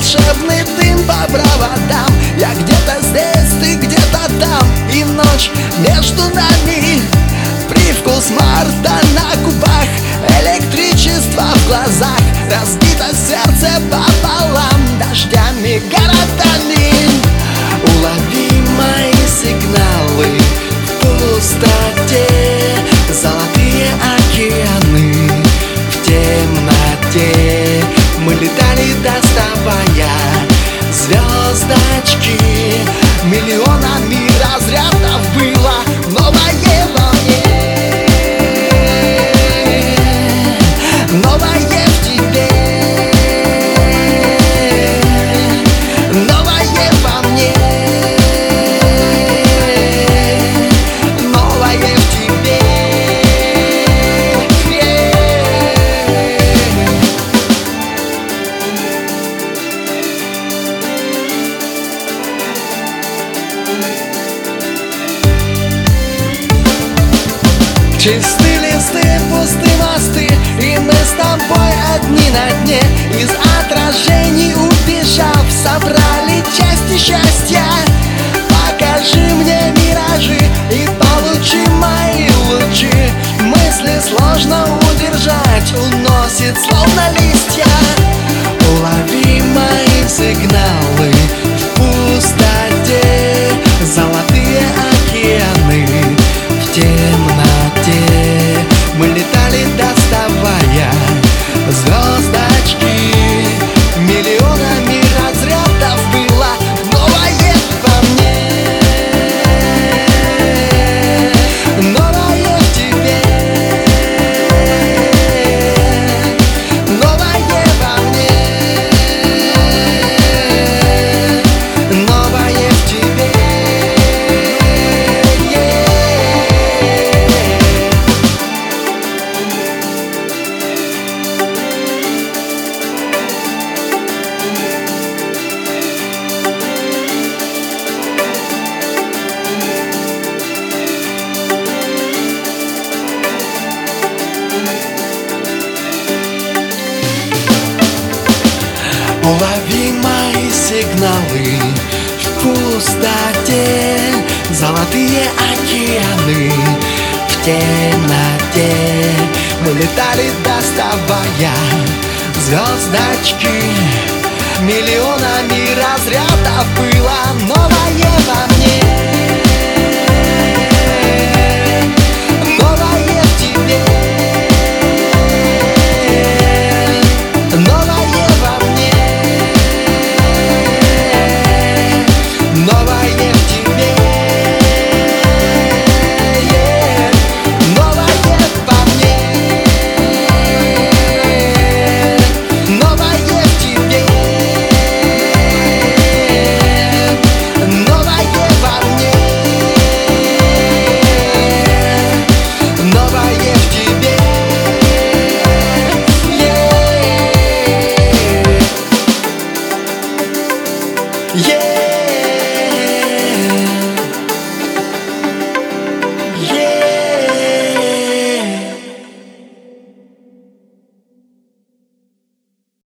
волшебный дым по проводам. Я где-то здесь, ты где-то там, и ночь между нами. Привкус марта на губах, электричество в глазах, разбито сердце пополам дождями, городами. Улови мои сигналы в пустоте, золотые океаны в темноте. Мы летали, доставая звездочки, миллионами разрядов было новое во мне, новое в тебе, новое во мне, новое в тебе. Чистые листы, пустые мосты, и мы с тобой одни на дне. Из отражений убежав, собрали части счастья. Покажи мне миражи и получи мои лучи. Мысли сложно удержать, уносит словно листья. Улови мои сигналы в пустоте, золотые океаны в темноте. Мы летали, доставая звездочки, миллионами разрядов было новое во мне, новое в тебе, новое во мне, новое в тебе. Улови мои сигналы в пустоте, золотые океаны в темноте. Мы летали, доставая звездочки, миллионами разрядов было новое во мне.